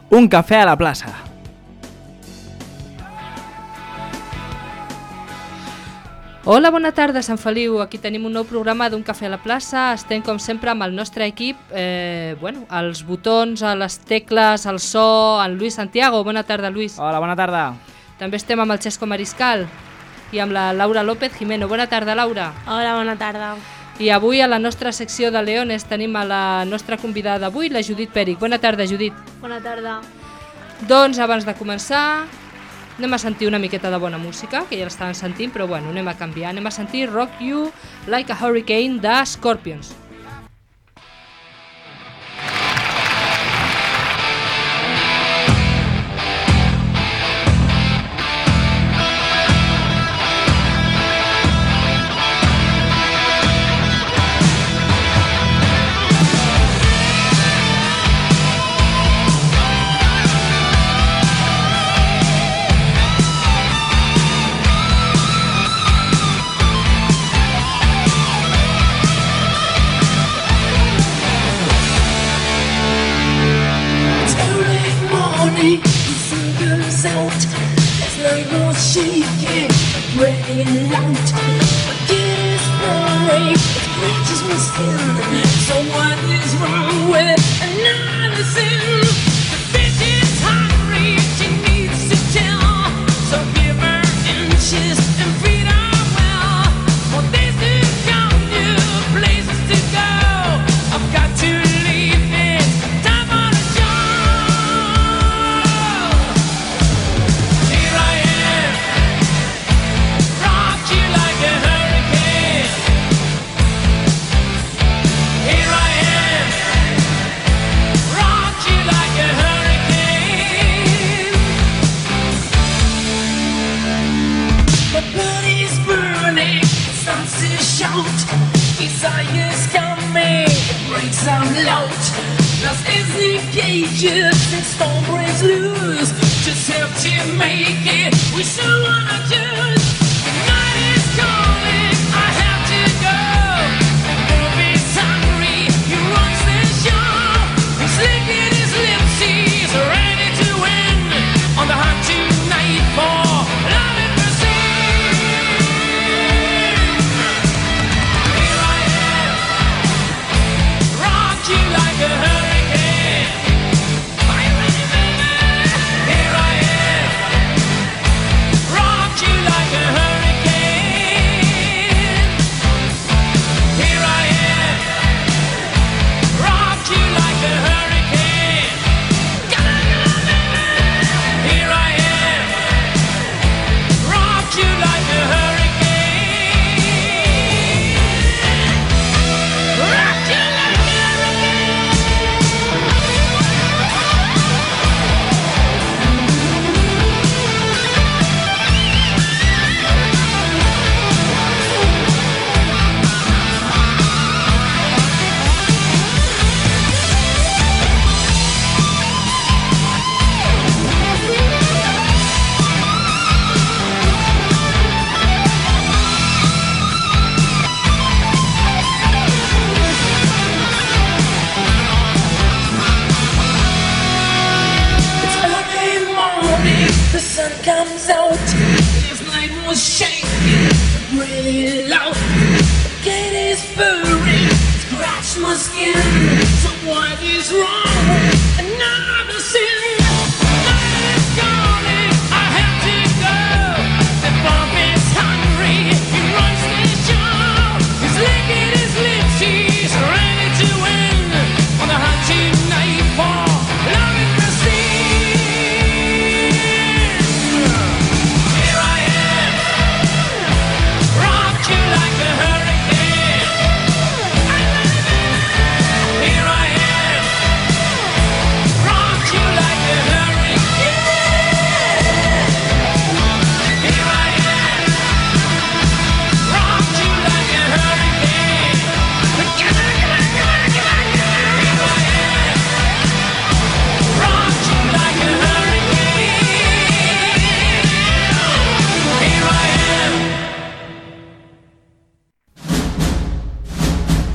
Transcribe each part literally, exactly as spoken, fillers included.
Un cafè a la plaça. Hola, bona tarda, Sant Feliu. Aquí tenim un nou programa d'Un cafè a la plaça. Estem, com sempre, amb el nostre equip. Eh, bueno, els botons, a les tecles, el so, en Luis Santiago. Bona tarda, Luis. Hola, bona tarda. També estem amb el Xesco Mariscal i amb la Laura López Jimeno. Bona tarda, Laura. Hola, bona tarda. I avui a la nostra secció de Leones tenim a la nostra convidada d'avui, la Judit Pèric. Bona tarda, Judit. Bona tarda. Doncs abans de començar anem a sentir una miqueta de bona música, que ja l'estàvem sentint, però bueno, anem a canviar. Anem a sentir Rock You Like a Hurricane de Scorpions.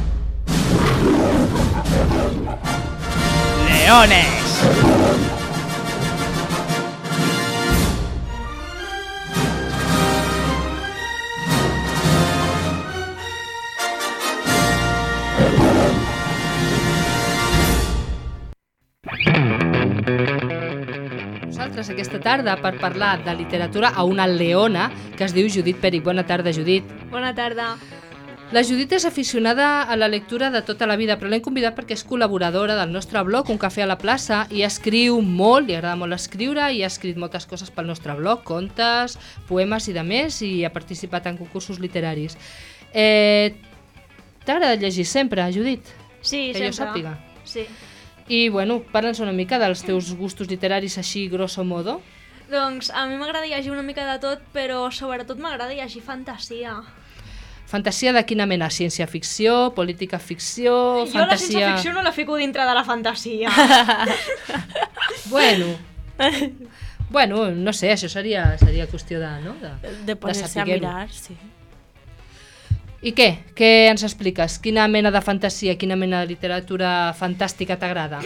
Leones. nosaltres aquesta tarda per parlar de literatura a una leona que es diu Judit Pèrich. Bona tarda, Judit. Bona tarda. La Judit és aficionada a la lectura de tota la vida, però l'hem convidat perquè és col·laboradora del nostre blog, Un cafè a la plaça, i escriu molt, li agrada molt escriure, i ha escrit moltes coses pel nostre blog, contes, poemes i de més, i ha participat en concursos literaris. Eh, T'agrada llegir sempre, Judit? Sí, que sempre. jo sàpiga. Sí. I, bueno, parla'ns una mica dels teus gustos literaris així, grosso modo. Doncs a mi m'agrada llegir una mica de tot, però sobretot m'agrada llegir fantasia. Fantasia de quina mena? Ciència-ficció, política-ficció, Jo fantasia... la ciència-ficció no la fico dintre de la fantasia. Bueno, bueno, no sé, això seria, seria qüestió de, no? de, De ponerse a saber-ho. mirar, sí. I què? Què ens expliques? Quina mena de fantasia, quina mena de literatura fantàstica t'agrada?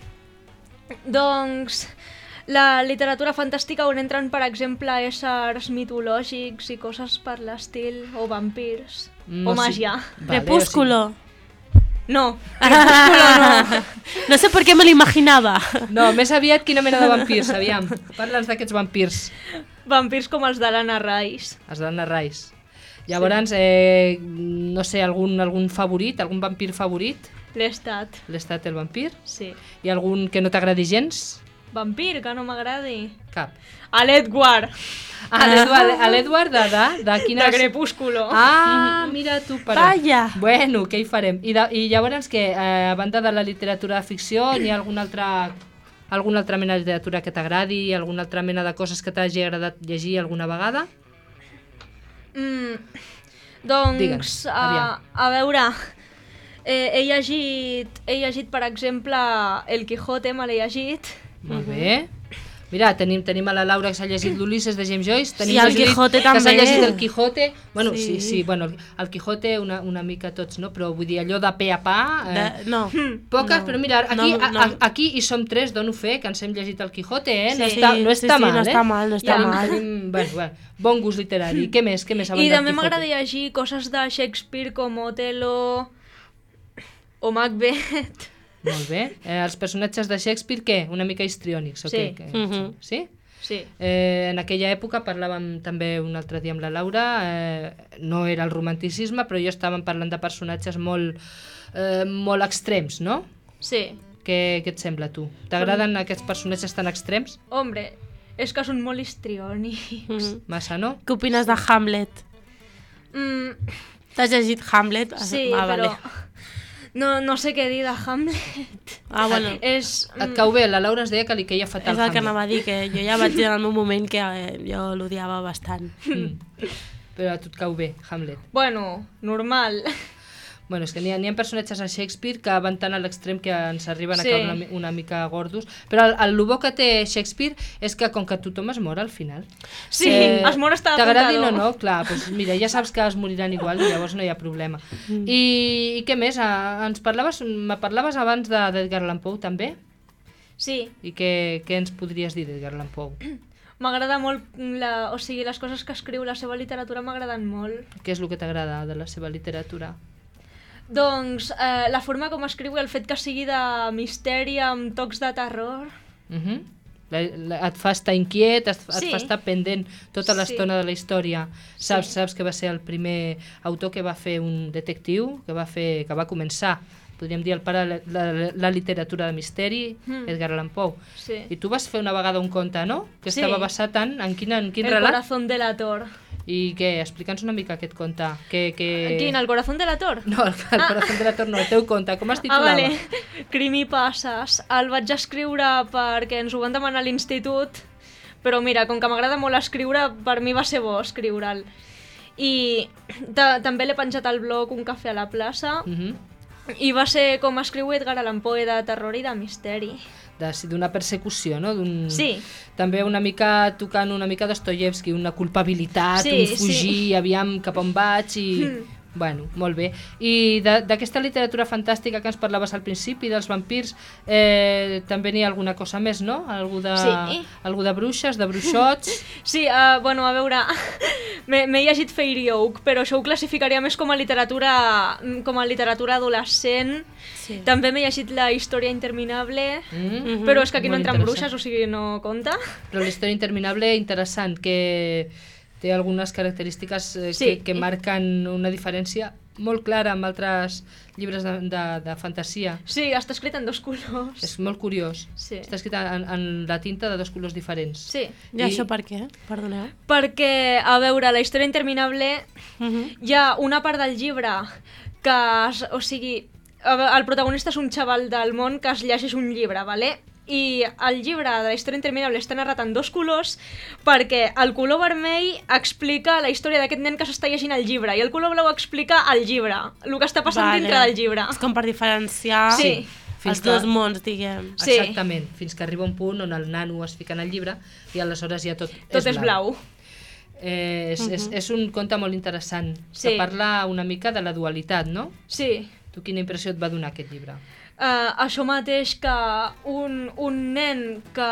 Doncs la literatura fantàstica on entren, per exemple, éssers mitològics i coses per l'estil, o vampirs, No o sé. màgia. Vale, Crepúsculo. No, Crepúsculo no. No sé por qué me lo imaginaba. No, més aviat quina mena de vampirs, aviam. Parla'ns d'aquests vampirs. Vampirs com els de l'Anna Rice. Els d'Anna Rice. Llavors, eh, no sé, algun, algun favorit, algun vampir favorit? L'he estat, L'estat el vampir? sí. I algun que no t'agradi gens? Vampir, que no m'agradi. Cap. A l'Edward, Ah, l'Edward, a l'Edward de, de, de quines... de Crepúsculo. Ah, mira tu, però... Vaya. Bueno, què hi farem? I, de, i llavors, què, eh, a banda de la literatura de ficció, n'hi ha alguna altra, alguna altra mena de literatura que t'agradi, alguna altra mena de coses que t'hagi agradat llegir alguna vegada? Mm, doncs, Digue'ns, a, aviam. a veure, eh, he llegit, he llegit, per exemple, El Quijote, me l'he llegit. Molt bé. Mira, tenim, tenim a la Laura que s'ha llegit l'Ulisses de James Joyce, tenim Sí, el la Judit Quijote que s'ha també. llegit el Quijote. Bueno, sí, Sí. sí, bueno, el Quijote una, una mica tots, no? Però vull dir, allò de pe a pa... Eh, De- no. Poques, no. però mira, aquí, No, no. A, a, aquí hi som tres, dono fe, que ens hem llegit el Quijote, eh? No Sí, està, no sí, està sí, mal, no eh? està mal, no està Tenim- mal. tenim- bueno, bueno, bon gust literari. Què més? Què més? a I banda del també Quijote? m'agrada llegir coses de Shakespeare com Otelo o Macbeth. Molt bé. Eh, els personatges de Shakespeare, què? Una mica histriònics, o Sí. què? què? Mhm. Sí? Sí. Eh, en aquella època parlàvem també un altre dia amb la Laura, eh, no era el romanticisme, però jo estàvem parlant de personatges molt, eh, molt extrems, no? Sí. Què, què et sembla, tu? T'agraden aquests personatges tan extrems? Hombre, és que són molt histriònics. Mhm. Massa, no? Què opines de Hamlet? Mm, T'has llegit Hamlet? sí, ah, però vale. no, no sé què dir de Hamlet. Ah, bueno. És... Et cau bé, la Laura es deia que li queia fatal És el que Hamlet. anava a dir, que jo ja vaig dir en el meu moment que eh, jo l'odiava bastant. Mm. Però a tu et cau bé, Hamlet. Bueno, normal. Bueno, és que n'hi ha, n'hi ha personatges a Shakespeare que van tan a l'extrem que ens arriben Sí. a caure una, mi- una mica gordos. Però el, el, el bo que té Shakespeare és que com que tothom es mor al final... Sí, es mor està T'agradi o apuntador. no, clar, doncs mira, ja saps que es moriran igual i llavors no hi ha problema. I, i què més? Ah, ens parlaves, me parlaves abans de- d'Edgar Allan Poe també? Sí, I què, què ens podries dir d'Edgar Allan Poe? m'agrada molt, la, o sigui, les coses que escriu, la seva literatura m'agraden molt. Què és el que t'agrada de la seva literatura? Doncs eh, la forma com escriu i el fet que sigui de misteri amb tocs de terror. Uh -huh. la, la, et fa estar inquiet, et, et Sí. fa estar pendent tota Sí. l'estona de la història. Saps, Sí. saps que va ser el primer autor que va fer un detectiu, que va, fer, que va començar, podríem dir, el pare de la, la, la literatura de misteri, Mm. Edgar Allan Poe. Sí. I tu vas fer una vegada un conte, no? Que Sí. estava basat en, en quin, en quin El relat? corazón delator. I què? Explica'ns una mica aquest conte. Que, que... Quin, el corazón delator? No, el, el Ah. corazón de la torno, el teu conte. Com es Ah, titulava? vale. Creepypastes. El vaig escriure perquè ens ho van demanar a l'institut, però mira, com que m'agrada molt escriure, per mi va ser bo escriure'l. I ta també l'he penjat al blog Un cafè a la plaça, Mhm. i va ser com escriu Edgar Allan Poe, de terror i de misteri. De- d'una persecució, no? D'un- Sí. També una mica tocant una mica Dostoyevsky, una culpabilitat, Sí, un fugir, sí. aviam cap on vaig i... Mm. Bueno, molt bé. I d'aquesta literatura fantàstica que ens parlaves al principi, dels vampirs, eh, també n'hi ha alguna cosa més, no? Algú de, sí. algú de bruixes, de bruixots... Sí, uh, bueno, a veure, m'he llegit Fairy Oak, però això ho classificaria més com a literatura, com a literatura adolescent. Sí. També m'he llegit La història interminable, mm-hmm. però és que aquí molt no entren bruixes, o sigui, no compta. Però La història interminable, interessant, que té algunes característiques eh, sí. que, que marquen una diferència molt clara amb altres llibres de, de, de fantasia. Sí, està escrit en dos colors. És molt curiós. Sí. Està escrit en, en la tinta de dos colors diferents. Sí. I, I això per què? Perdoneu. Perquè, a veure, La història interminable, uh-huh. hi ha una part del llibre que, o sigui, el protagonista és un xaval del món que es llegeix un llibre, vale? I el llibre de La història interminable està narrat en dos colors perquè el color vermell explica la història d'aquest nen que s'està llegint el llibre i el color blau explica el llibre, el que està passant vale. dintre del llibre. És com per diferenciar sí. els que... dos mons, diguem. Sí. Exactament, fins que arriba un punt on el nano es fica en el llibre i aleshores ja tot, tot és blau. És blau. Eh, és, uh-huh. és, és un conte molt interessant, sí. que parla una mica de la dualitat, no? Sí. Tu quina impressió et va donar aquest llibre? Uh, això mateix que un, un nen que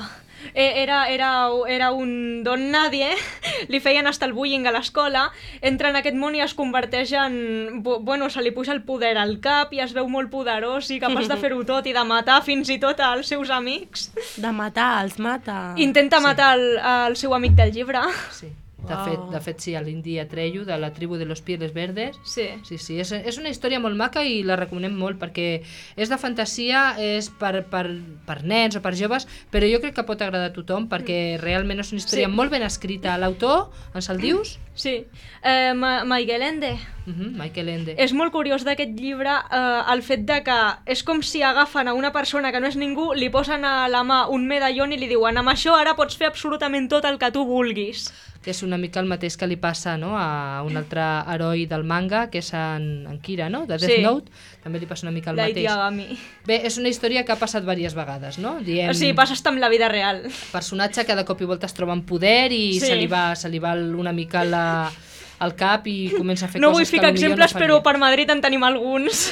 era, era, era un don nadie, li feien hasta el bullying a l'escola, entra en aquest món i es converteix en... Bueno, se li puja el poder al cap i es veu molt poderós i capaç de fer-ho tot i de matar fins i tot als seus amics. De matar, els mata. Intenta sí. matar el, el seu amic del llibre. Sí. De, wow. fet, de fet, sí, a l'Indi Atreyu, de la tribu de los Pieles Verdes. Sí. Sí, sí, és, és una història molt maca i la recomanem molt perquè és de fantasia, és per, per, per nens o per joves, però jo crec que pot agradar a tothom perquè realment és una història sí. molt ben escrita. L'autor, ens el dius? Sí, eh, Ma Michael Ende. Uh-huh, Michael Ende. És molt curiós d'aquest llibre eh, el fet de que és com si agafen a una persona que no és ningú, li posen a la mà un medallón i li diuen amb això ara pots fer absolutament tot el que tu vulguis. Que és una mica el mateix que li passa, no?, a un altre heroi del manga, que és en, en Kira, no?, de Death sí. Note, també li passa una mica el Light mateix. Yagami. Bé, és una història que ha passat diverses vegades, no? Diem, o sigui, passa hasta amb la vida real. Personatge que de cop i volta es troba en poder i sí. se, li va, se li va una mica la... al cap i comença a fer no coses que vull ficar exemples, no però per Madrid en tenim alguns.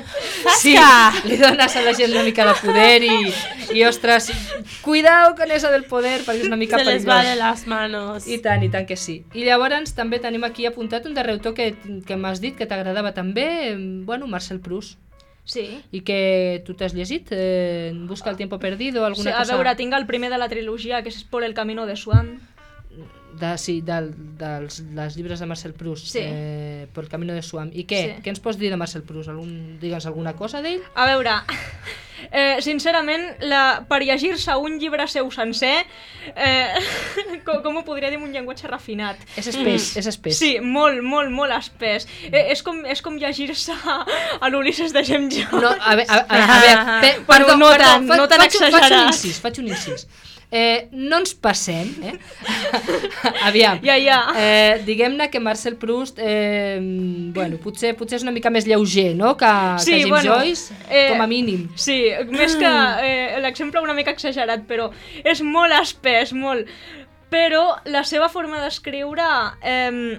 Sí, li dones a la gent una mica de poder i, i ostres, cuidao con eso del poder, perquè és una mica se perillós. Se les va de les manos. I tant, i tant que sí. I llavors també tenim aquí apuntat un darrer autor que, que m'has dit que t'agradava també, bueno, Marcel Proust. Sí. I que tu t'has llegit? Eh, Busca el tiempo perdido, alguna sí, a cosa... A veure, tinc el primer de la trilogia, que és Por el camino de Swan. De, sí, de, dels dels llibres de Marcel Proust, sí. eh, Por el camino de Swan. I què? Sí. Què ens pots dir de Marcel Proust? Algun, digue'ns alguna cosa d'ell? A veure, eh, sincerament, la, per llegir-se un llibre seu sencer, eh, com, com ho podria dir amb un llenguatge refinat? És espès, mm. és espès. Sí, molt, molt, molt espès. Eh, és com, és com llegir-se a l'Ulisses de James Joyce. No, a veure, a, a, a veure, pe, perdó, no tant, no tan exagerat. Faig un incís, faig un incís. Eh, no ens passem, eh? Aviam, ja, ja. Eh, diguem-ne que Marcel Proust, eh, bueno, potser, potser és una mica més lleuger, no?, que, sí, que James bueno, Joyce, eh, com a mínim. Sí, més que eh, l'exemple una mica exagerat, però és molt espès, molt. Però la seva forma d'escriure, eh,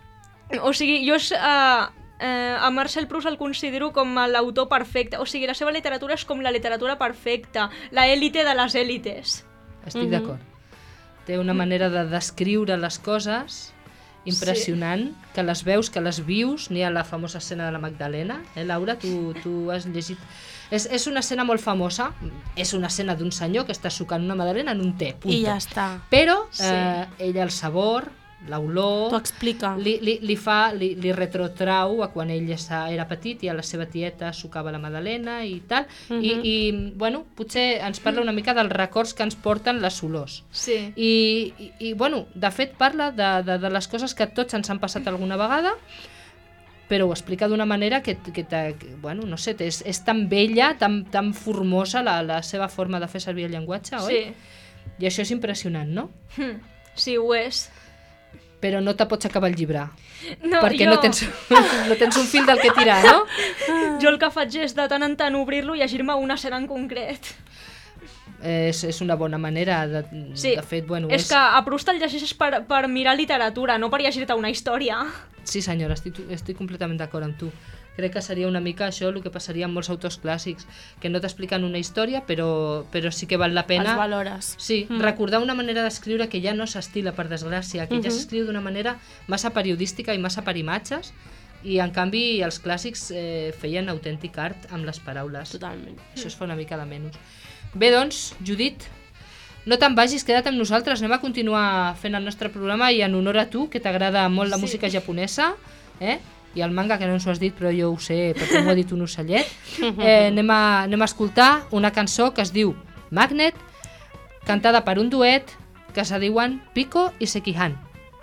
o sigui, jo és... Eh, Eh, a Marcel Proust el considero com l'autor perfecte, o sigui, la seva literatura és com la literatura perfecta, la élite de les èlites. Estic mm-hmm. d'acord. Té una manera de descriure les coses impressionant, sí. que les veus, que les vius. N'hi ha la famosa escena de la Magdalena, eh, Laura? Tu, tu has llegit... És, és una escena molt famosa, és una escena d'un senyor que està sucant una magdalena en un te, punto. I ja està. Però sí. eh, ella el sabor... l'olor... T'ho explica. Li, li, li fa, li, li retrotrau a quan ell era petit i a la seva tieta sucava la magdalena i tal, uh-huh. I, i bueno, potser ens parla una mica dels records que ens porten les olors. Sí. I, i, i bueno, de fet parla de, de, de les coses que tots ens han passat alguna vegada, però ho explica d'una manera que, que, que bueno, no sé, és, és tan bella, tan, tan formosa la, la seva forma de fer servir el llenguatge, oi? Sí. I això és impressionant, no? Hm. Sí, ho és. Però no te pots acabar el llibre, no, perquè jo... no, tens, no tens un fil del que tirar, no? Jo el que faig és de tant en tant obrir-lo i llegir-me una escena en concret. és, és una bona manera. De, sí. de fet, bueno, és, és que a Proust el llegeixes per, per mirar literatura, no per llegir-te una història. Sí, senyora, estic, estic completament d'acord amb tu. Crec que seria una mica això el que passaria amb molts autors clàssics, que no t'expliquen una història, però, però sí que val la pena... Els valores. Sí, mm. recordar una manera d'escriure que ja no s'estila, per desgràcia, que mm-hmm. ja s'escriu d'una manera massa periodística i massa per imatges, i en canvi els clàssics eh, feien autèntic art amb les paraules. Totalment. Això es fa una mica de menys. Bé, doncs, Judit, no te'n vagis, queda't amb nosaltres, anem a continuar fent el nostre programa i en honor a tu, que t'agrada molt la sí. música japonesa, eh? I el manga, que no ens ho has dit, però jo ho sé, perquè m'ho ha dit un ocellet. Eh, anem, a, anem a escoltar una cançó que es diu Magnet, cantada per un duet que se diuen Pico i Sekihan.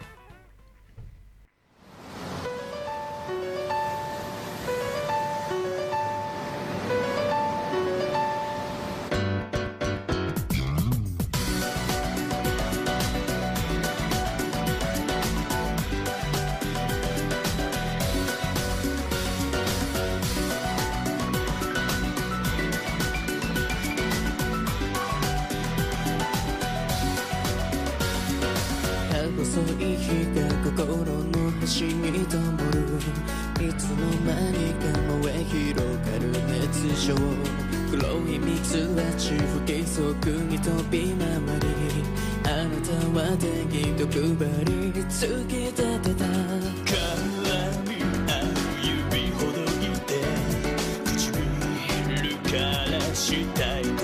細い日が心の端に灯るいつの間にか燃え広がる熱情黒い蜜蜂不規則に飛び回りあなたは電気と配り突き立てた絡み合う指ほどいて唇からしたいと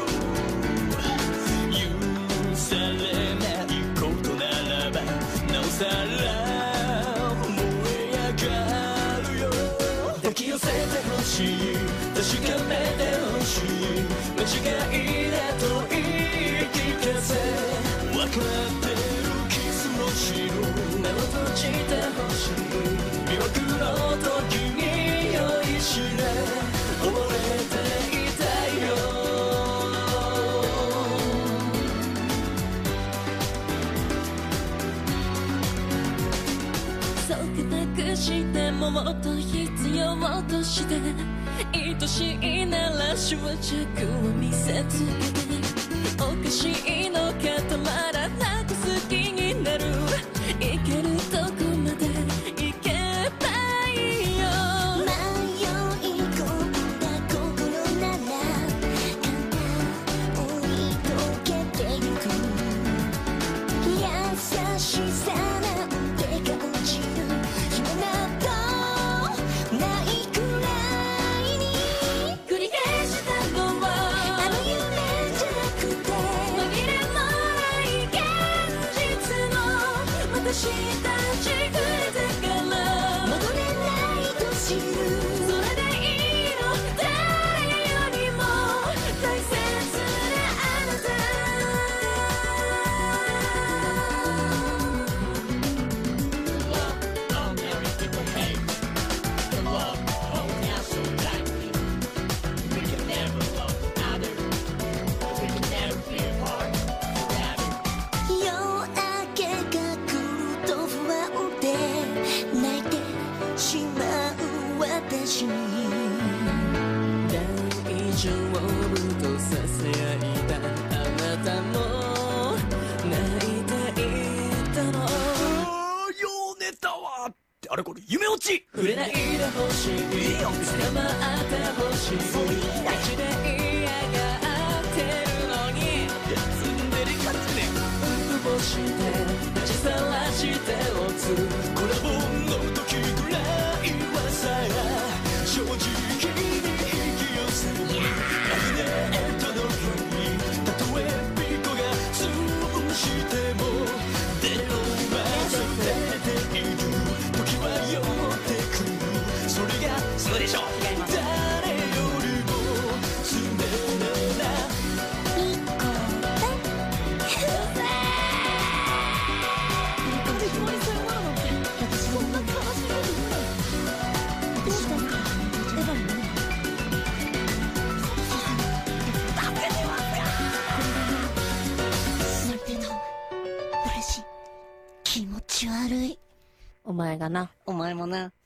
許されないことならばなおさら燃え上がるよ抱き寄せてほしい確かめてほしい間違いだと言い聞かせ分かってるキスの白目を閉じてほしい魅惑の時に酔いしれ溺れていたいよそうくなくしてももっと必要として愛しいなら執着を見せつけておかしいのかたまらなく好きになるいけるとこまでいけばいいよ迷い込んだ心なら簡単追い溶けてゆく優しさなんてが落ちる暇などないくらいに繰り返したのはあの夢じゃなくて紛れもない現実の私たち触れてから戻れないと知るそれでいいの誰よりも大切なあなた夜明けが来ると不安で泣いてしまう私に大丈夫とささやいたあなたも泣いていたのよネタはってあれこれ夢落ち触れないでほしいいいよ捕まってほしい口で嫌がってるのにツンデレ勝ちねうつぼして立ち去らしておつこれほんの時ぐらいはさ正直に引き寄せるマグネットのようにたとえピコが潰しても手を忘れている時は寄ってくるそれがそうでしょ誰よりも常なピコ気持ち悪いお前がなお前もな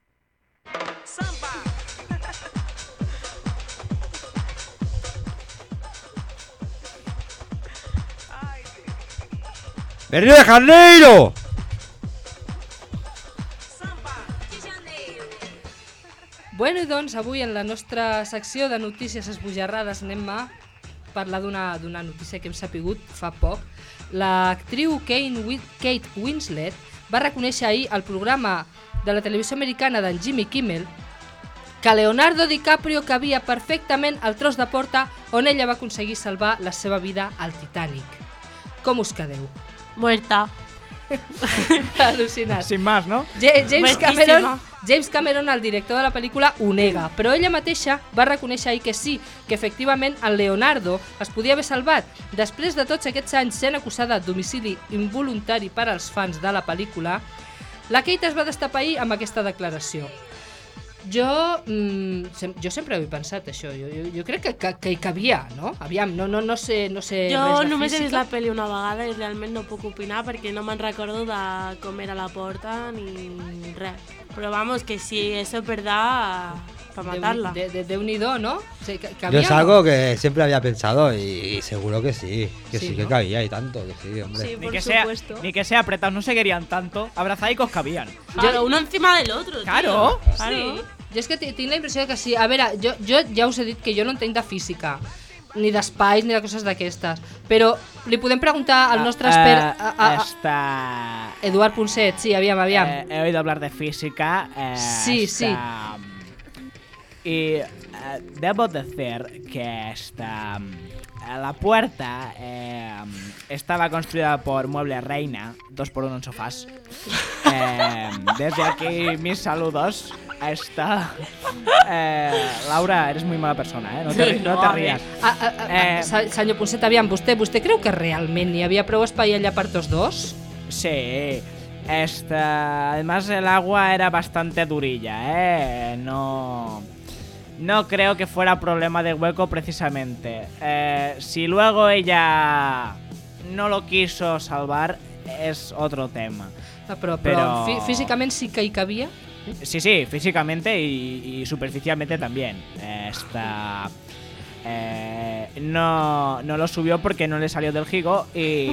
¡Río de Janeiro! Bueno, i doncs avui en la nostra secció de notícies esbojarrades anem a parlar d'una d'una notícia que hem sapigut fa poc. L'actriu Kate Winslet va reconèixer ahir al programa de la televisió americana d'en Jimmy Kimmel que Leonardo DiCaprio cabia perfectament al tros de porta on ella va aconseguir salvar la seva vida al Titanic. Com us quedeu? Muerta. Al·lucinat. Sin más, no? Ja- James Muertíssima. Cameron, James Cameron, el director de la pel·lícula, ho nega, però ella mateixa va reconèixer ahir que sí, que efectivament el Leonardo es podia haver salvat. Després de tots aquests anys sent acusada d'homicidi involuntari per als fans de la pel·lícula, la Kate es va destapar ahir amb aquesta declaració. Jo, mm, sem jo sempre ho he pensat, això. Jo, jo, jo crec que, que, que hi cabia, no? Aviam, no, no, no sé, no sé Jo res de només he vist física. la pel·li una vegada i realment no puc opinar perquè no me'n recordo de com era la porta ni res. Però vamos, que si eso es verdad, para matarla. De, de, Déu-n'hi-do, ¿no? O sigui, que, Yo cabia, es ¿no? algo que siempre había pensado y, y seguro que sí, que Sí, sí, que ¿no? cabía y tanto, que sí, hombre. Sí, Ni por que, sea, supuesto. ni que sea apretados, no se querían tanto. Abrazaicos cabían. Claro, uno encima del otro, tío. Claro. Claro. Sí. Jo és que ti- tinc la impressió que sí. A veure, jo, jo ja us he dit que jo no entenc de física, ni d'espais, ni de coses d'aquestes, però li podem preguntar al nostre expert, a, a, a, Esta... Eduard Ponset, sí, aviam, aviam. Eh, he oído hablar de física. eh, Sí, sí. esta- Y eh, debo decir que esta, eh, la puerta eh, estaba construida por Mueble Reina, dos por uno en sofás. Eh, desde aquí mis saludos a esta... Eh, Laura, eres muy mala persona, ¿eh? No te, ri- no te No, a rías. A, a, a, eh, se- senyor Ponset, aviam, vostè, vostè creu que realment hi havia prou espai allà per tots dos? Sí, esta, además el agua era bastante durilla, ¿eh? No, no creo que fuera problema de hueco precisamente. Eh, si luego ella no lo quiso salvar, es otro tema. Ah, però, però, Però- fí físicament sí que hi cabia? Sí, sí, físicamente y, y superficialmente también. Esta... eh, no, no lo subió porque no le salió del higo y,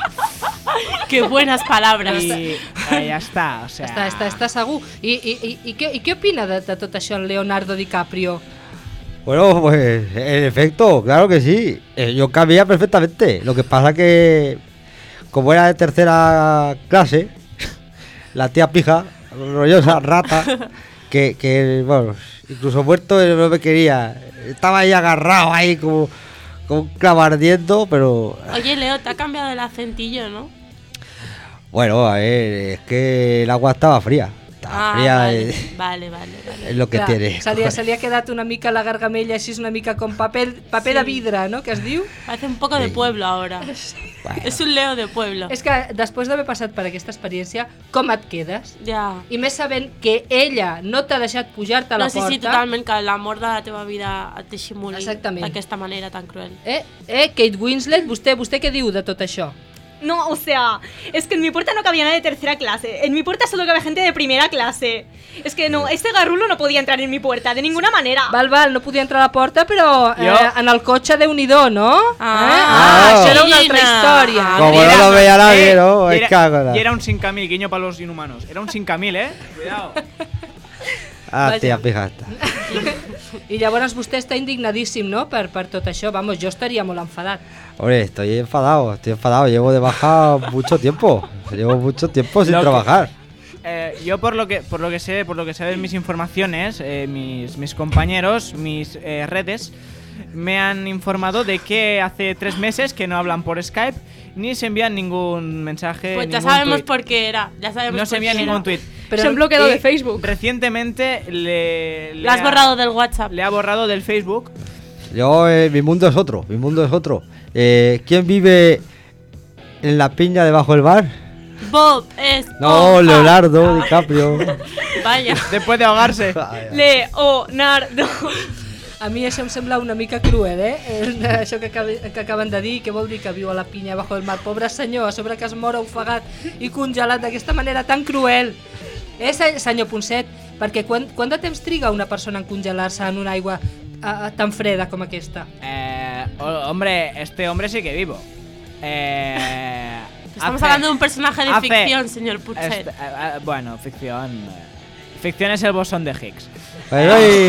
Qué buenas palabras. y eh, ya está, o sea... Està, està, està segur. I, i, i, i, què, i què opina de, de tot això en Leonardo DiCaprio? Bueno, pues en efecto, claro que sí. Eh, yo cabía perfectamente. Lo que pasa que, como era de tercera clase, la tía pija, rollosa, rata, que, que bueno, incluso muerto eh, no me quería. Estaba ahí agarrado, ahí como, como un clavo ardiendo, pero Oye, Leo, te ha cambiado el acentillo, ¿no? bueno, a ver, es que el agua estaba fría. Estaba Ah, fría, vale, eh, vale, vale, vale. es lo que Clar, tiene. Se li, se li ha quedat una mica la gargamella així una mica com paper, paper Sí. de vidre, no?, que es diu. Parece un poco de Sí. pueblo ahora. Bueno. Es un Leo de pueblo. És que després d'haver passat per aquesta experiència, com et quedes? Ya. I més sabent que ella no t'ha deixat pujar-te a la No, sí, porta. sí, totalment, que l'amor de la teva vida et deixi morir Exactament. d'aquesta manera tan cruel. Eh, eh, Kate Winslet, vostè, vostè què diu de tot això? No, o sea, es que en mi puerta no cabía nadie de tercera clase. En mi puerta solo cabía gente de primera clase. Es que no, este garrulo no podía entrar en mi puerta, de ninguna manera. Val, val, no podia entrar a la porta, però eh, Jo- en el cotxe Déu-n'hi-do, no? Ah, eh? ah, això era una altra Gina. història. Ah, Como Era- no lo veía nadie, eh, ¿no? y Es era, cago en la- y era un cinco mil, guiño para los inhumanos. Era un cinco mil, ¿eh? Cuidado. Ah, Vaja. tía pija esta. I llavors vostè està indignadíssim, no?, per, per tot això. Vamos, jo estaria molt enfadat. Hombre, estoy enfadado, estoy enfadado. Llevo de baja mucho tiempo. Llevo mucho tiempo sin Lo que- trabajar. Eh, yo por lo que por lo que sé, por lo que sé de mis informaciones, eh, mis, mis compañeros, mis eh, redes, me han informado de que hace tres meses que no hablan por Skype ni se envían ningún mensaje. Pues ya ningún sabemos tuit. por qué era. Ya sabemos No se por envía qué ningún era. tweet. Pero- Se han bloqueado y de Facebook. Recientemente le, le Lo has ha- borrado del WhatsApp. Le ha borrado del Facebook. Yo, eh, mi mundo es otro, mi mundo es otro. Eh, ¿Quién vive en la piña debajo del mar? Bob es. No, Opa. Leonardo DiCaprio. Vaya. Después de ahogarse. Leonardo. A mi això em sembla una mica cruel, eh? Eh, Això que, acabi, que acaben de dir, que vol dir que viu a la pinya bajo del mar. Pobre senyor, a sobre que es mor ofegat i congelat d'aquesta manera tan cruel. Eh, se- senyor Ponset, perquè quan, quant de temps triga una persona en congelar-se en una aigua eh, tan freda com aquesta? Eh, ho- hombre, este hombre sí que vivo. Eh, Este Estamos Hace- hablando de un personaje de hace- ficción, señor Puchet. Este- eh, eh, bueno, ficción. eh, Ficción es el bosón de Higgs. Pero y-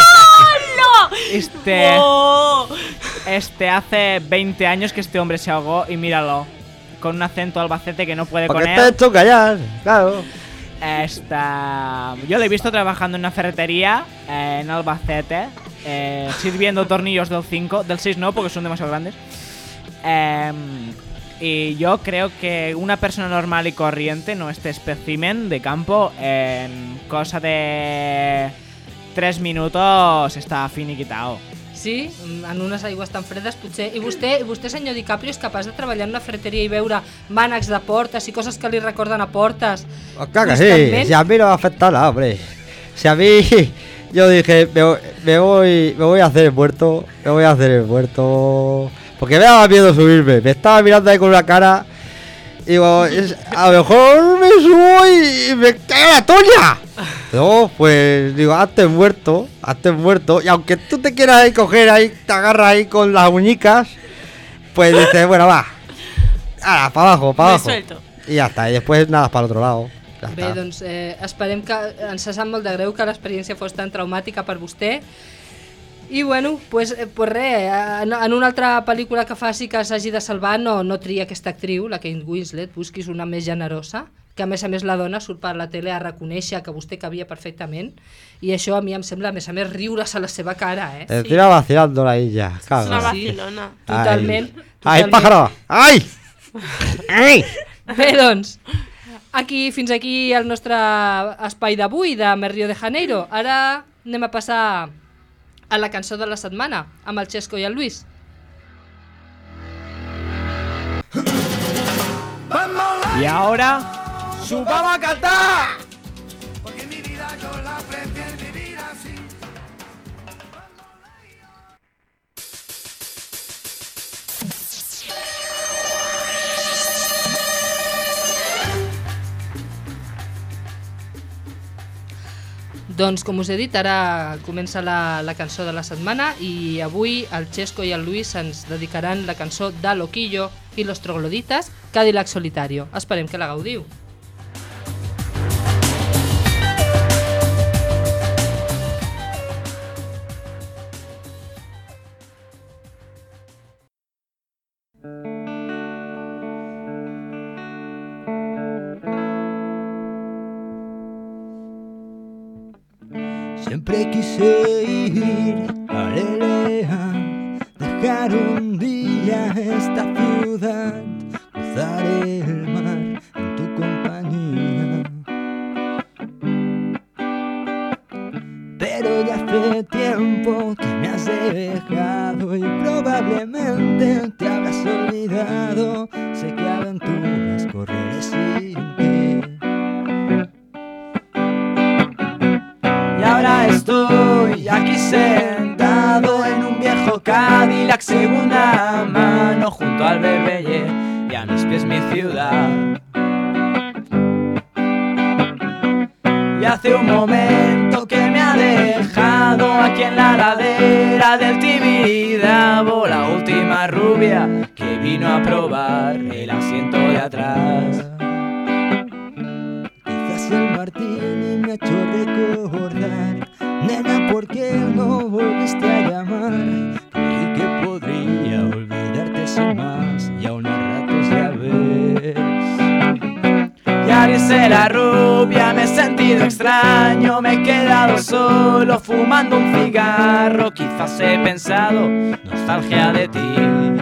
Este, ¡Oh! este hace veinte años que este hombre se ahogó y míralo. Con un acento albacete que no puede Porque con está él. hecho callar, claro. Esta... Yo lo he visto trabajando en una ferretería eh, en Albacete, eh, sirviendo tornillos del cinco, del seis no, porque son demasiado grandes. Eh, y yo creo que una persona normal y corriente, no este espécimen de campo, en cosa de tres minutos està finiquitao. Sí, en unes aigües tan fredes potser. I vostè, i vostè, senyor DiCaprio, és capaç de treballar en una ferreteria i veure mànecs de portes i coses que li recorden a portes? Pues claro que sí, constantment? si a mí no me va a afectar nada, hombre. Si a mí, yo dije, me, voy- me voy me voy a hacer el muerto, me voy a hacer el muerto. Porque me daba miedo subirme, me estaba mirando ahí con una cara. Y digo, es- a lo mejor me subo y, y me cae la toalla. No, pues digo, hazte muerto, hazte muerto. Y aunque tú te quieras ahí coger ahí, te agarras ahí con las uñicas, pues dices, bueno, va. Ahora, para abajo, para Me abajo. suelto. Y ya está, y después nada para el otro lado. Ya Bé, está. doncs eh, esperem que ens sap molt de greu que l'experiència fos tan traumàtica per vostè. I bueno, pues, eh, pues res, en, en una altra pel·lícula que faci que s'hagi de salvar no, no tria aquesta actriu, la Kate Winslet, busquis una més generosa, que a més a més la dona surt per la tele a reconèixer que vostè cabia perfectament, i això a mi em sembla, a més a més, riure's a la seva cara, eh? Encima vacilándola ahí ya. Es una Caga. vacilona. Totalment. ¡Ay, totalment. pájaro! ¡Ay! ¡Ay! Bé, doncs, aquí, fins aquí el nostre espai d'avui de Més Rio de Janeiro. Ara anem a passar a la cançó de la setmana, amb el Xesco i el Luis. Y ahora, ¡subamos a cantar! Doncs, com us he dit, ara comença la, la cançó de la setmana i avui el Xesco i el Luis ens dedicaran la cançó de Loquillo i los Trogloditas, Cadillac Solitario. Esperem que la gaudiu. Siempre quise ir a Lelea, dejar un día esta ciudad, cruzar el mar en tu compañía. Pero ya hace tiempo que me has dejado y probablemente te habrás olvidado. Sé que aventuras correré sin ti. Y ahora estoy aquí sentado en un viejo Cadillac segunda mano junto al Bebeye y a mis pies mi ciudad. Y hace un momento que me ha dejado aquí en la ladera del Tibidabo la última rubia que vino a probar el asiento de atrás. Quizás el martini me ha hecho recordar, nena, ¿por qué no volviste a llamar? Creí que podría olvidarte sin más y aún a ratos ya ves. Ya dice la rubia, me he sentido extraño, me he quedado solo fumando un cigarro. Quizás he pensado nostalgia de ti.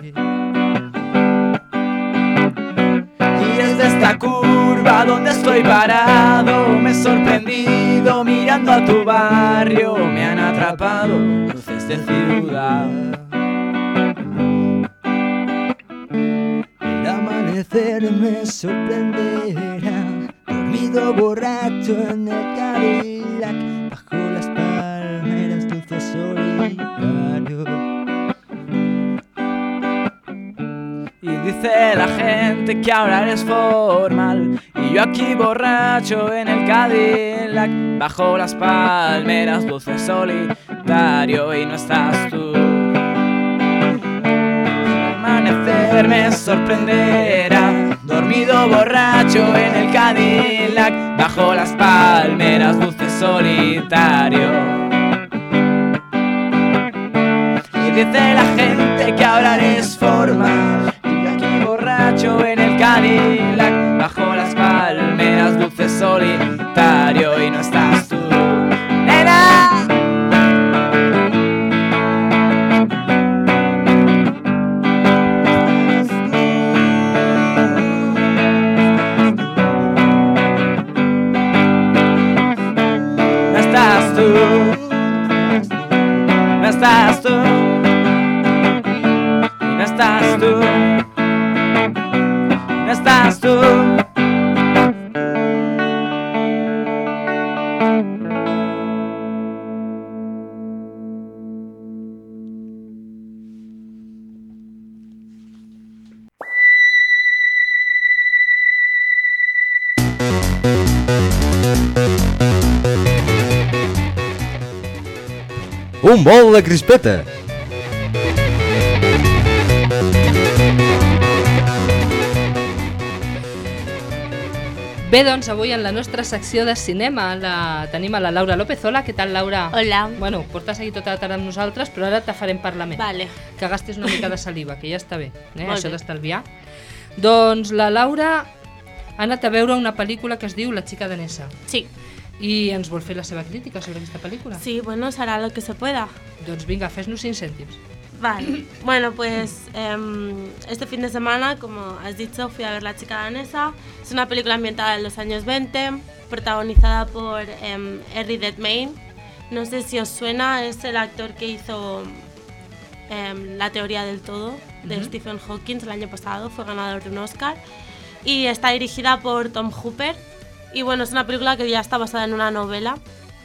Y desde esta curva donde estoy parado me he sorprendido mirando a tu barrio. Me han atrapado luces de ciudad. El amanecer me sorprenderá, dormido borracho en el Cadillac, bajo las palmeras dulce solitario. Y dice la gente que ahora eres formal, y yo aquí borracho en el Cadillac, bajo las palmeras dulce solitario, y no estás tú. El amanecer me sorprenderá, dormido borracho en el Cadillac, bajo las palmeras dulce solitario. Y dice la gente que ahora eres formal, y aquí borracho en el Cadillac, bajo las palmeras dulce solitario. Y no estás tú, nena. No estás tú, no estás tú, no estás tú. Un bol de crispetes. Bé, doncs avui en la nostra secció de cinema la, tenim a la Laura López. Hola, què tal, Laura? Hola. Bueno, portes aquí tota la tarda amb nosaltres, però ara te farem parlament. Vale. Que gastis una mica de saliva, que ja està bé, eh? Molt Això bé. d'estalviar. Doncs la Laura ha anat a veure una pel·lícula que es diu La chica danesa Sí, i ens vol fer la seva crítica sobre aquesta pel·lícula. sí, bueno, será lo que se pueda. Doncs vinga, fes-nos cinc cèntims. Vale, bueno, pues em, este fin de semana, como has dicho, fui a ver La chica danesa. Es una película ambientada en los años veinte, protagonizada por em, Eddie Redmayne. No sé si os suena, es el actor que hizo em, La teoría del todo de Ujú. Stephen Hawking el año pasado, fue ganador de un Oscar. Y está dirigida por Tom Hooper. Y bueno, es una película que ya está basada en una novela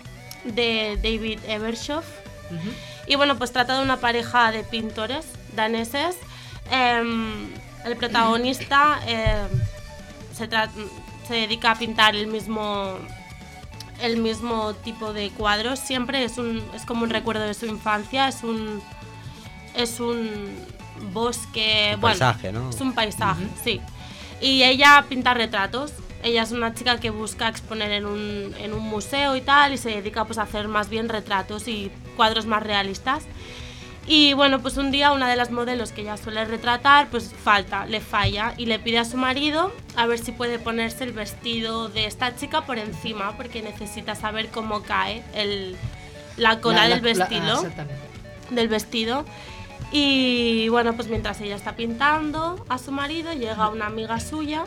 de David Ebershoff. Uh-huh. Y bueno, pues trata de una pareja de pintores daneses. Eh, el protagonista eh, se, tra- se dedica a pintar el mismo, el mismo tipo de cuadros. Siempre es, un, es como un recuerdo de su infancia. Es un, es un bosque. Un bueno, paisaje, ¿no? Es un paisaje, sí. Y ella pinta retratos. Ella es una chica que busca exponer en un, en un museo y tal, y se dedica pues a hacer más bien retratos y cuadros más realistas. Y bueno, pues un día una de las modelos que ella suele retratar pues falta, le falla y le pide a su marido a ver si puede ponerse el vestido de esta chica por encima, porque necesita saber cómo cae el, la cola La- del la- la- vestido. ah, exactament. del vestido. Y bueno, pues mientras ella está pintando a su marido, llega una amiga suya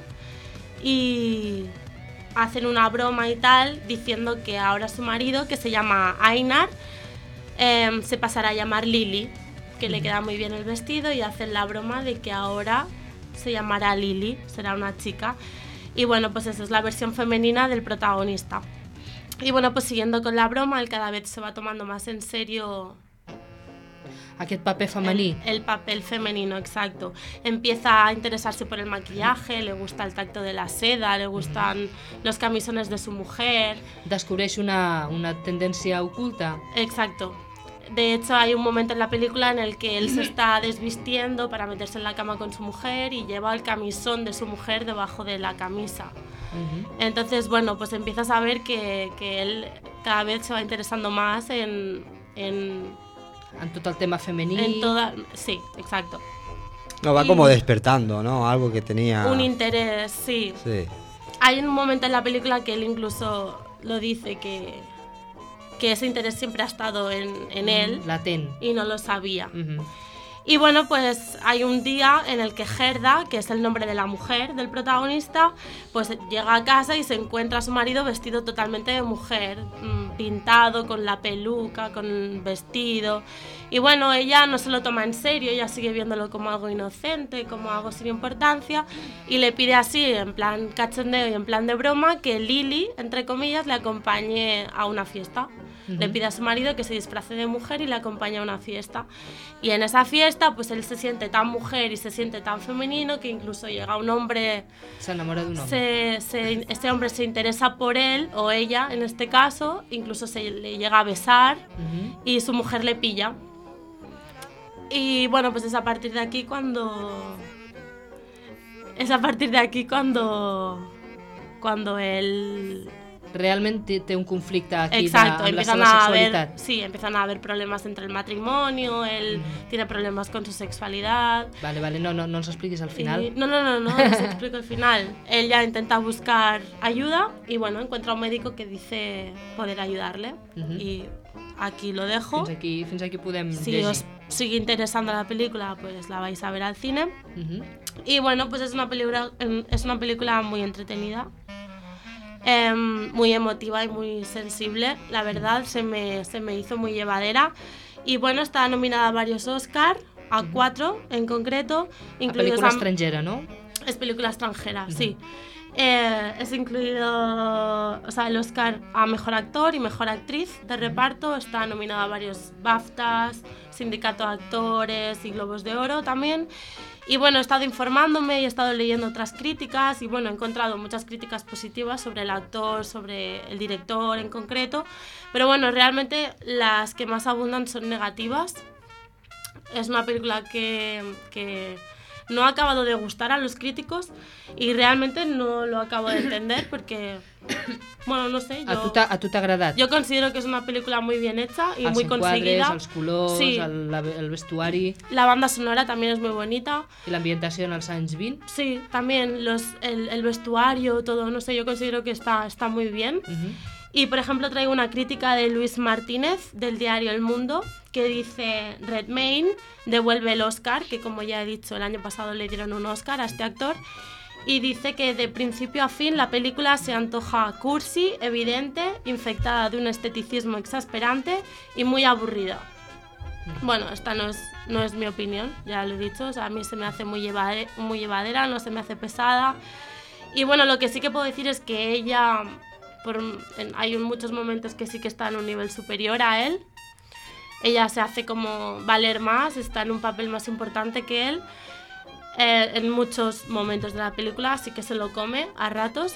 y hacen una broma y tal, diciendo que ahora su marido, que se llama Einar, eh, se pasará a llamar Lily, que le queda muy bien el vestido, y hacen la broma de que ahora se llamará Lily, será una chica. Y bueno, pues esa es la versión femenina del protagonista. Y bueno, pues siguiendo con la broma, él cada vez se va tomando más en serio Aquest paper femení. el, el papel femenino, exacto. Empieza a interesarse por el maquillaje, le gusta el tacto de la seda, le gustan los camisones de su mujer. Descobreix una, una tendència oculta. Exacto. De hecho, hay un momento en la película en el que él se está desvistiendo para meterse en la cama con su mujer y lleva el camisón de su mujer debajo de la camisa. Uh-huh. Entonces, bueno, pues empiezas a ver que, que él cada vez se va interesando más en... en En tot el tema femení. en toda, sí, exacto. No, va Y- como despertando, ¿no? Algo que tenía... Un interés, sí. Sí. Hay un momento en la película que él incluso lo dice, que, que ese interés siempre ha estado en, en él Latent. y no lo sabía. Uh-huh. Y bueno, pues hay un día en el que Gerda, que es el nombre de la mujer del protagonista, pues llega a casa y se encuentra a su marido vestido totalmente de mujer, mm, pintado, con la peluca, con el vestido. Y bueno, ella no se lo toma en serio, ella sigue viéndolo como algo inocente, como algo sin importancia, y le pide así, en plan cachondeo y en plan de broma, que Lily, entre comillas, le acompañe a una fiesta. Le pide a su marido que se disfrace de mujer y le acompañe a una fiesta. Y en esa fiesta, pues él se siente tan mujer y se siente tan femenino que incluso llega un hombre, S'enamora d'un home. se, se, este hombre se interesa por él, o ella en este caso, incluso se le llega a besar Uh-huh. y su mujer le pilla. Y bueno, pues es a partir de aquí cuando... Es a partir de aquí cuando... cuando él... Realmente té un conflicte aquí Exacto, de, amb la empiezan seva a sexualitat. haber, sí, empiezan a haber problemas entre el matrimonio, él tiene problemas con su sexualidad. Vale, vale, no, no, no ens expliquis al final. Y- no, no, no, no, os explico el final. Él ya intenta buscar ayuda y bueno, encuentra un médico que dice poder ayudarle. Ujú. Y aquí lo dejo. Fins aquí, fins aquí podem Si llegir. os sigue interesando la película, pues la vais a ver al cine. Uh-huh. Y bueno, pues es una película, em, es una película muy entretenida, em, muy emotiva y muy sensible. La verdad, se me, se me hizo muy llevadera. Y bueno, está nominada a varios Oscar, a cuatro en concreto. A incluidos pel·lícula a- estrangera, no? Es película extranjera, sí. Eh, es incluido, o sea, el Oscar a Mejor Actor y Mejor Actriz de reparto. Está nominado a varios BAFTAs, Sindicato de Actores y Globos de Oro también. Y bueno, he estado informándome y he estado leyendo otras críticas y bueno, he encontrado muchas críticas positivas sobre el actor, sobre el director en concreto. Pero bueno, realmente las que más abundan son negativas. Es una película que, que no ha acabado de gustar a los críticos y realmente no lo acabo de entender porque, bueno, no sé, A tu yo, t'ha a tu t'ha agradat? yo considero que es una película muy bien hecha y els muy enquadres, conseguida. els colors, Sí. el, la- el vestuari La banda sonora también es muy bonita. i l'ambientació en els anys vint. Sí, también los, el, el vestuario, todo, no sé, yo considero que está, está muy bien. Uh-huh. Y por ejemplo traigo una crítica de Luis Martínez del diario El Mundo que dice: Redmayne devuelve el Oscar, que como ya he dicho el año pasado le dieron un Oscar a este actor, y dice que de principio a fin la película se antoja cursi, evidente, infectada de un esteticismo exasperante y muy aburrida. Bueno, esta no es, no es mi opinión, ya lo he dicho, o sea, a mí se me hace muy, llevade- muy llevadera, no se me hace pesada. Y bueno, lo que sí que puedo decir es que ella, por, en- hay muchos momentos que sí que está en un nivel superior a él. Ella se hace como valer más, está en un papel más importante que él. Eh, en muchos momentos de la película, así que se lo come a ratos.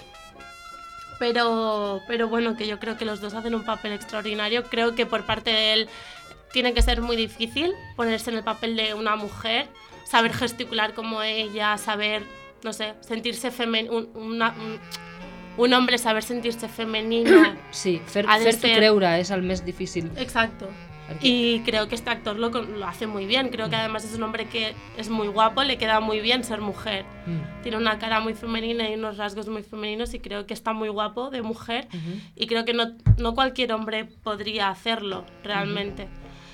Pero, pero bueno, que yo creo que los dos hacen un papel extraordinario. Creo que por parte de él tiene que ser muy difícil ponerse en el papel de una mujer, saber gesticular como ella, saber, no sé, sentirse femenino, un, una- un, un hombre saber sentirse femenino. Sí, fer- Ha de fer-t'ho ser- creure és el més difícil. Exacto. Perquè- Y creo que este actor lo, con- lo hace muy bien. Creo que además es un hombre que es muy guapo, le queda muy bien ser mujer. Mm. Tiene una cara muy femenina y unos rasgos muy femeninos y creo que está muy guapo de mujer. Ujú. Y creo que no, no cualquier hombre podría hacerlo realmente.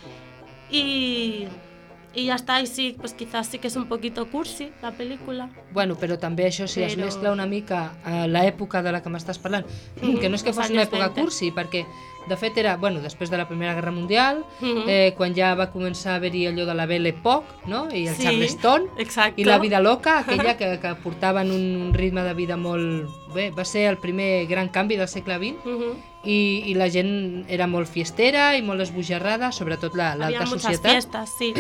Y, y ya está, y sí, pues quizás sí que es un poquito cursi la película. Bueno, però també això, si es Però- mescla una mica a l'època de la que m'estàs parlant, Mm, que no és que els fos una anys època veinte. cursi, perquè de fet era, bueno, després de la Primera Guerra Mundial, Mhm. eh, quan ja va començar a haver-hi allò de la Belle Époque, no? I el Sí, Charleston, exacto. i la vida loca, aquella que, que portaven un ritme de vida molt... Bé, va ser el primer gran canvi del segle vint, Ujú. i, i la gent era molt fiestera i molt esbojarrada, sobretot la- Había l'alta muchas societat. fiestas, sí.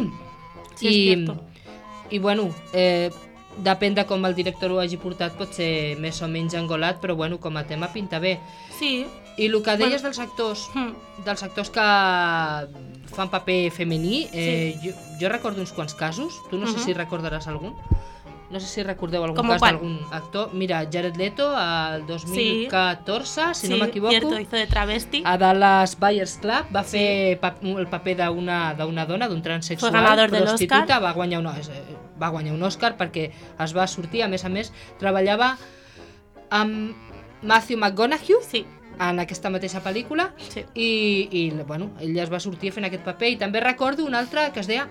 Sí, I, es cierto. i bueno, eh, depèn de com el director ho hagi portat, pot ser més o menys engolat, però bueno, com a tema pinta bé. Sí. I el que deies Bueno. dels actors, Hmm. dels actors que fan paper femení, eh, jo, jo recordo uns quants casos, tu no sé Mhm. si recordaràs algun, no sé si recordeu algun Com cas qual? d'algun actor. Mira, Jared Leto, el dos mil catorze, si sí, no m'equivoco, cierto, hizo de travesti. a Dallas Buyers Club va fer pa el paper d'una d'una dona, d'un transexual, Fue ganador del prostituta, Oscar. va guanyar, un, eh, va guanyar un Oscar perquè es va sortir, a més a més, treballava amb Matthew McConaughey Sí, en aquesta mateixa pel·lícula sí. i, i bueno, ella es va sortir fent aquest paper. I també recordo un altre que es deia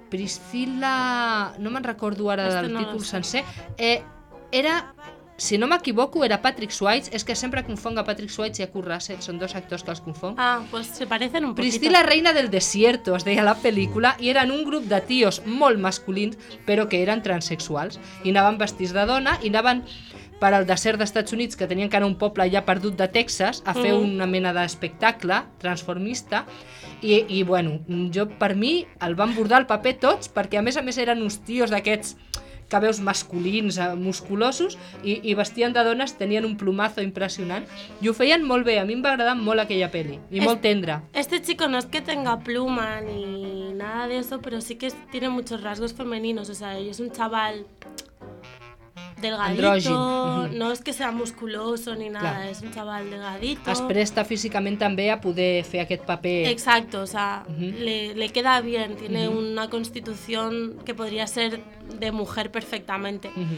Priscilla, no me'n recordo ara Este del no lo títol sé. sencer, eh, era, si no m'equivoco, era Patrick Swayze. És que sempre confonc a Patrick Swayze i a Kurt Russell, són dos actors que els confonc. Ah, pues se parecen un poquito. Priscilla, reina del desierto, es deia la pel·lícula, i eren un grup de tios molt masculins, però que eren transexuals, i anaven vestits de dona, i anaven per al desert dels Estats Units, que tenien que anar a un poble ja perdut de Texas, a fer Mhm. una mena d'espectacle transformista, i, i bueno, jo per mi el van bordar el paper tots, perquè a més a més eren uns tios d'aquests que veus masculins, eh, musculosos, i, i vestien de dones, tenien un plumazo impressionant, i ho feien molt bé. A mi em va agradar molt aquella pel·li, i És- molt tendra. Este chico no es que tenga pluma ni nada de eso, pero sí que es- tiene muchos rasgos femeninos. O sea, es un chaval delgadito, Androgin. Mhm. no es que sea musculoso ni nada, Clar. es un chaval delgadito. Es presta físicament també a poder fer aquest paper. Exacto, o sea, Ujú. le, le queda bien, tiene Ujú. una constitución que podría ser de mujer perfectamente. Mhm.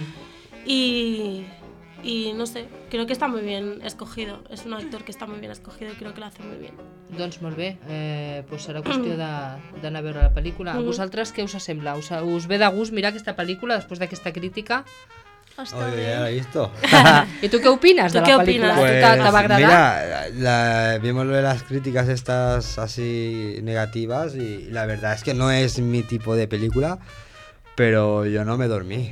Y, y no sé, creo que está muy bien escogido, es un actor que está muy bien escogido y creo que lo hace muy bien. Doncs molt bé, eh, doncs serà qüestió de- d'anar a veure la pel·lícula. A Mhm. vosaltres què us sembla? Us, us ve de gust mirar aquesta pel·lícula després d'aquesta crítica? Està Oye, bé. ya lo he visto. I tu què opines Tu de què la pel·lícula? opines? Tu Pues, te, te va agradar? mira, la- vimos lo de las críticas estas así negativas y la verdad es que no es mi tipo de película, pero yo no me dormí.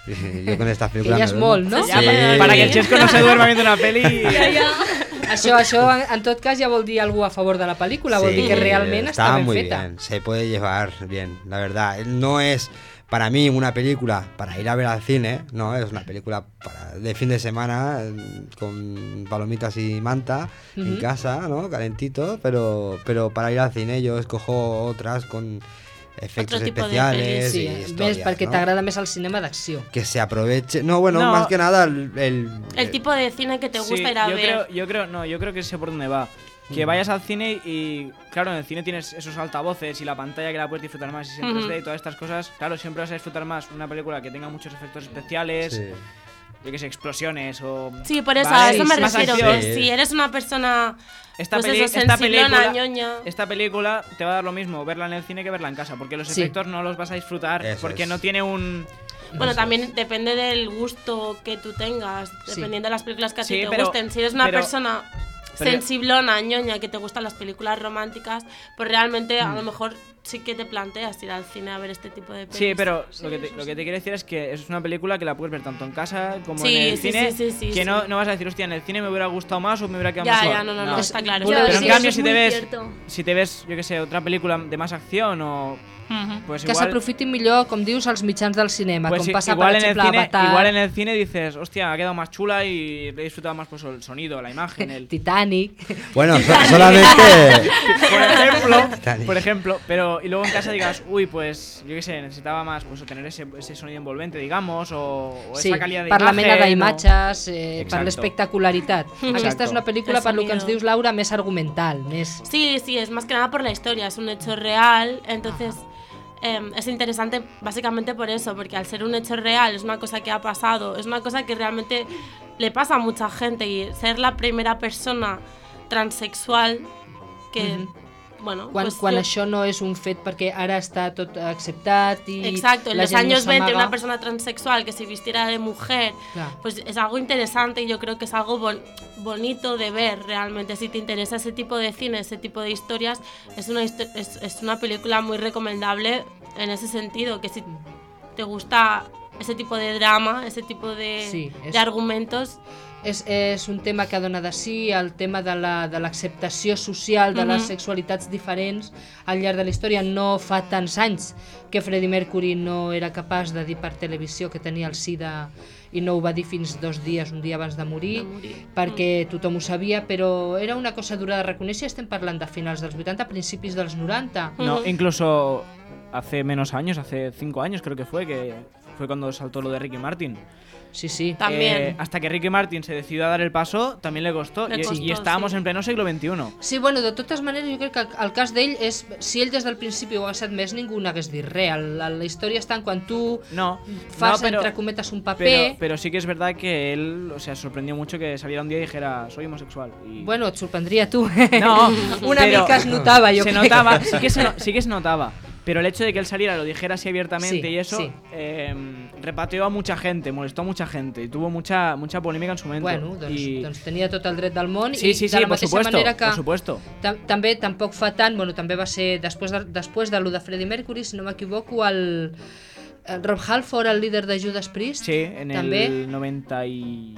Yo con estas Que películas ja me és duermo. molt, no? Sí. Ya, para, para que el Chesco no se duerma viendo una peli. Ja, ja. Això, això en, en tot cas ja vol dir algú a favor de la pel·lícula, vol Sí, dir que realment està ben muy feta. bien, se puede llevar bien, la verdad. No es para mí una película para ir a ver al cine, no, es una película para, de fin de semana eh, con palomitas y manta en Ujú. casa, ¿no? Calentito, pero, pero para ir al cine yo escojo otras con efectos Otro tipo de especiales Sí, y ves, historias, perquè ¿no? t'agrada més el cinema d'acció. Que se aproveche, no, bueno, No. más que nada el, el, El tipo de cine que te gusta Sí, ir a yo ver. creo, yo creo, no, yo creo que sé por dónde va. Que vayas al cine y, claro, en el cine tienes esos altavoces y la pantalla que la puedes disfrutar más y es en Ujú. tres D y todas estas cosas. Claro, siempre vas a disfrutar más una película que tenga muchos efectos especiales, sí. yo que sé, explosiones o... Sí, por eso, Vale, a eso me sí, más refiero. acción. Que si eres una persona, Esta, pues peli- eso, esta sensiblona, película, ñoña. esta película te va a dar lo mismo verla en el cine que verla en casa, porque los Sí. efectos no los vas a disfrutar Eso porque es. no tiene un... Bueno, también depende del gusto que tú tengas, Sí. dependiendo de las películas que a ti Sí, te pero- gusten. Si eres una pero- persona pero- sensiblona, ñoña, que te gustan las películas románticas, pues realmente Mm. a lo mejor sí que te planteas ir al cine a ver este tipo de películas. Sí, pero lo que, te, lo que te quiero decir es que es una película que la puedes ver tanto en casa como Sí, en el sí, cine. sí, sí, sí, que sí. No, no vas a decir, hostia, en el cine me hubiera gustado más o me hubiera quedado Ya, mejor. ya, no, no, no, está claro. Bueno, está Pero claro. en sí, cambio, eso si es te muy ves, cierto. si te ves, yo que sé, otra película de más acción o Ujú. pues Que igual, s'aprofitin millor, com dius, els mitjans del cinema, pues com i- passa, igual per en el exemple, cine, Avatar, igual en el cine dices, hostia, ha quedado más chula y he disfrutado más pues el sonido, la imagen, el Titanic... Bueno, so- solamente... por ejemplo, Titanic. por ejemplo, pero y luego en casa digas, uy, pues yo qué sé, necesitava más pues tener ese, ese sonido envolvente, digamos, o, o Sí, esa calidad de per la imagen, mena o- d'imatges, eh, per Exacto. l'espectacularitat. Aquesta és una pel·lícula, El per lo que ens sonido. dius, Laura, més argumental, més... Sí, sí, es más que nada por la historia, es un hecho real, entonces em, es interesante básicamente por eso, porque al ser un hecho real, es una cosa que ha pasado, es una cosa que realmente le pasa a mucha gente y ser la primera persona transexual que, Mhm. bueno, Quan, pues quan yo- això no és un fet perquè ara està tot acceptat i Exacto, en la los gent años no veinte s'amaga. una persona transexual que se vistiera de mujer, Clar. pues es algo interesante y yo creo que es algo bon- bonito de ver realmente. Si te interesa ese tipo de cine, ese tipo de historias, es una, histo- es, es una película muy recomendable en ese sentido, que si te gusta ese tipo de drama, ese tipo de, Sí, es- de argumentos, És, és un tema que dona de sí, el tema de la- de l'acceptació social de les Mhm. sexualitats diferents al llarg de la història. No fa tants anys que Freddie Mercury no era capaç de dir per televisió que tenia el SIDA i no ho va dir fins dos dies, un dia abans de morir, de morir. perquè tothom ho sabia, però era una cosa dura de reconèixer. Estem parlant de finals dels vuitanta, principis dels noranta. No, Ujú. incluso hace menos años, hace cinco años creo que fue, que fue cuando saltó lo de Ricky Martin. Sí, sí. También. Eh, hasta que Ricky Martin se decidió a dar el paso, también le costó. Le y, costó, y estábamos sí. en pleno siglo veintiuno. Sí, bueno, de totes maneres, jo crec que el, el cas d'ell és... Si ell des del principi ho hagués admès, ningú n'hagués dit res. La, la història està en quan tu No, fas, no, pero, entre cometes, un paper... pero, pero sí que es verdad que él, o sea, sorprendió mucho que saliera un día y dijera, soy homosexual. Y... Bueno, et sorprendria a tu. no, Una pero mica es notava, jo se crec. notaba, sí que se, no- sí que se notaba. Pero el hecho de que él saliera, lo dijera así abiertamente Sí, y eso, sí. eh, repateó a mucha gente, molestó a mucha gente y tuvo mucha mucha polémica en su momento. Bueno, doncs, y... doncs tenia tot el dret del món Sí, i sí, de sí, la por mateixa supuesto, manera que por supuesto. tam també tampoc fa tant, bueno, també va ser després de, després de lo de Freddie Mercury, si no m'equivoco, el, el Rob Halford, el líder de Judas Priest, Sí, en també el noventa y...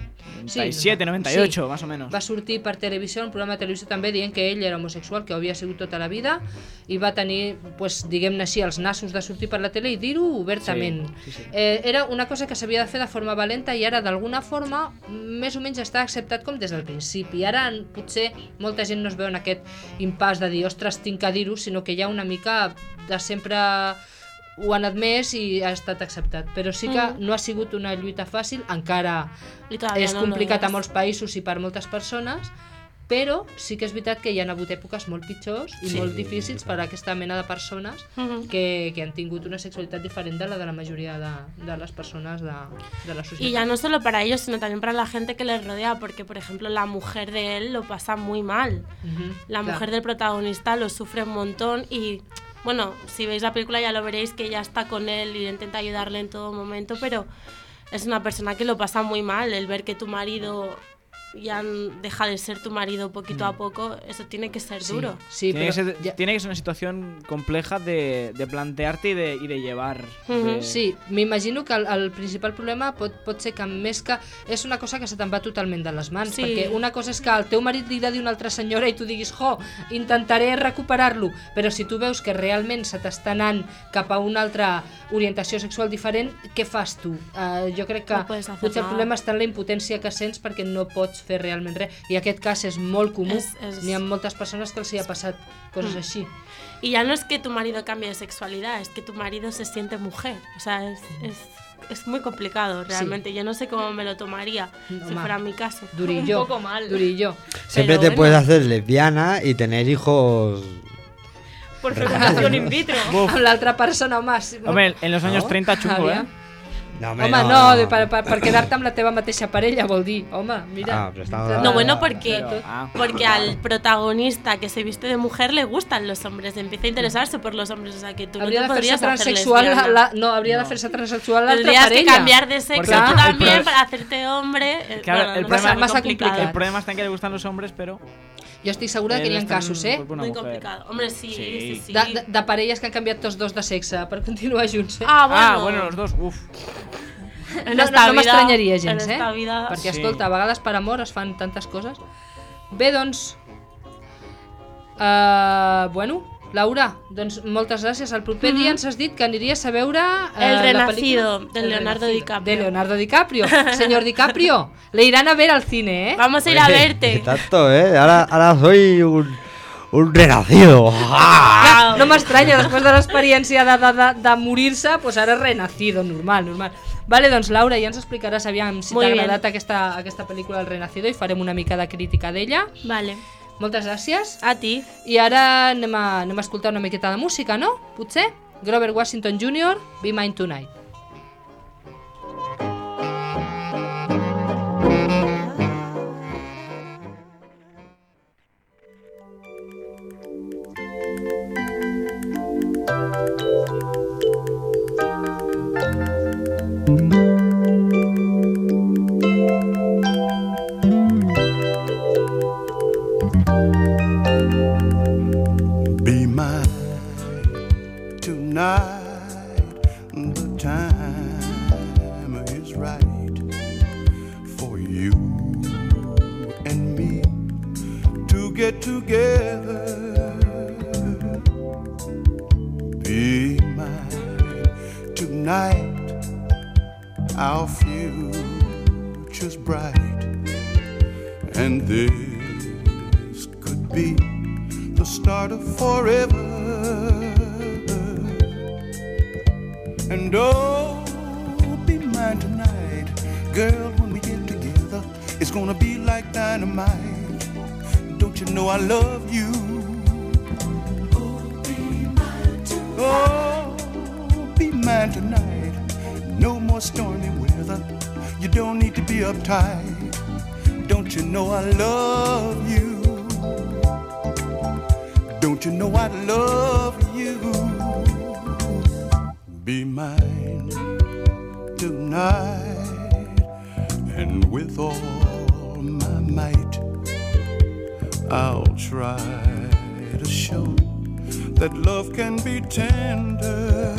Sí, noventa y siete, noventa y ocho, más o menos. va sortir per televisió, un programa de televisió també dient que ell era homosexual, que ho havia sigut tota la vida i va tenir, pues, diguem-ne així, els nassos de sortir per la tele i dir-ho obertament. Sí, sí, sí. Eh, era una cosa que s'havia de fer de forma valenta i ara d'alguna forma més o menys està acceptat com des del principi. Ara potser molta gent no es veu en aquest impàs de dir ostres, tinc que dir-ho, sinó que hi ha una mica de sempre ho han admès i ha estat acceptat, però sí que mm. no ha sigut una lluita fàcil, encara és no complicat no a molts països i per moltes persones, però sí que és veritat que hi ha hagut èpoques molt pitjors i sí, molt difícils per a aquesta mena de persones uh-huh. que, que han tingut una sexualitat diferent de la de la mayoría de, de las personas de, de la sociedad. Y ya no solo para ellos, sino también para la gente que les rodea, porque por ejemplo la mujer de él lo pasa muy mal. Uh-huh. La claro. mujer del protagonista lo sufre un montón y... Bueno, si veis la película ya lo veréis que ella está con él y intenta ayudarle en todo momento, pero es una persona que lo pasa muy mal. El ver que tu marido ya deja de ser tu marido poquito a poco, eso tiene que ser sí, duro. Sí, tiene, pero que ser, ya... tiene que ser una situación compleja de, de plantearte i de, i de llevar. Uh-huh. De... Sí, m'imagino que el, el principal problema pot, pot ser que més que és una cosa que se te'n va totalment de les mans, sí. perquè una cosa és que el teu marit li agradi una altra senyora i tu diguis, jo, intentaré recuperar-lo, però si tu veus que realment se t'està anant cap a una altra orientació sexual diferent, què fas tu? Uh, jo crec que no potser el problema està en la impotència que sents perquè no pots fer realment res, i aquest cas és molt comú, es, es... n'hi ha moltes persones que els hi ha passat coses mm. així. Y ya no es que tu marido cambie de sexualidad, es que tu marido se siente mujer, o sea, es, es, es muy complicado realmente, sí. Yo no sé cómo me lo tomaría no, si mal. Fuera mi caso. Durillo, un poco mal. Durillo. Siempre Pero te bueno. puedes hacer lesbiana y tener hijos... Por fecundación in vitro. Amb l'altra persona, home. Home, en los años ¿no? treinta chungo, ¿eh? No, hombre, home, no, no, no, de, per, per, per quedar-te amb la teva mateixa parella, vol dir, home, mira. Ah, pero está... No, bueno, porque, pero, ah. porque al protagonista que se viste de mujer le gustan los hombres, empieza a interesarse por los hombres, o sea que tú habría no te de podrías hacer transexual lesbiana. La, no, habría no. de hacerse transexual la Tendrías otra parella. que cambiar de sexo porque, tú también el pro... para hacerte hombre. Claro, bueno, el, no, problema, más complicado. el problema está en que le gustan los hombres, pero... Jo estic segura que hi ha casos, eh? Muy complicado. Hombre, sí, sí, sí. sí. De, de, de parelles que han canviat tots dos de sexe per continuar junts, eh? Ah, bueno. Ah, bueno, los dos, uf. En no, esta no, no m'estranyaria gens, en eh? esta vida... Perquè, sí. escolta, a vegades per amor es fan tantes coses. Bé, doncs... Uh, bueno, Laura, doncs moltes gràcies. El proper mm-hmm. dia ens has dit que aniries a veure... Uh, El la Renacido, pel·lícula... de El Leonardo Renacido, DiCaprio. De Leonardo DiCaprio. Señor DiCaprio, le irán a ver al cine, ¿eh? Vamos a ir a verte. Tanto, ¿eh? Ahora, ahora soy un... Un renacido. Ah, no m'estranya, després de l'experiència de, de, de, de morir-se, pues ara és renacido, normal, normal. Vale, doncs Laura, ja ens explicaràs aviam si t'ha agradat aquesta, aquesta pel·lícula El Renacido i farem una mica de crítica d'ella. Vale. Moltes gràcies. A ti. I ara anem a, anem a escoltar una miqueta de música, no? Potser? Grover Washington júnior, Be Mine Tonight. Be mine tonight, the time is right for you and me to get together. Be mine tonight, our future's bright, and this could be the start of forever. And oh, be mine tonight, girl, when we get together, it's gonna be like dynamite. Don't you know I love you? Oh, be mine tonight. Oh, be mine tonight. No more stormy weather. You don't need to be uptight. Don't you know I love you? Don't you know I love you? Be mine tonight, and with all my might, I'll try to show that love can be tender.